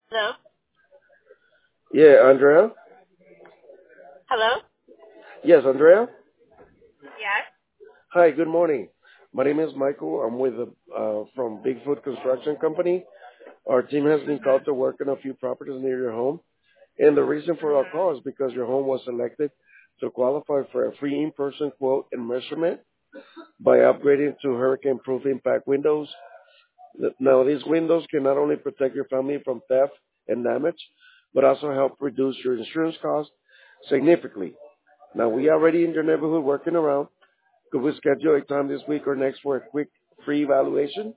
Hello? Yeah, Andrea? Hello? Yes, Andrea? Yes. Hi, good morning. My name is Michael. I'm with from Bigfoot Construction Company. Our team has been called to work on a few properties near your home. And the reason for our Mm-hmm. call is because your home was selected to qualify for a free in-person quote and measurement by upgrading to hurricane-proof impact windows. Now, these windows can not only protect your family from theft and damage, but also help reduce your insurance costs significantly. Now, we already in your neighborhood working around. Could we schedule a time this week or next for a quick free evaluation?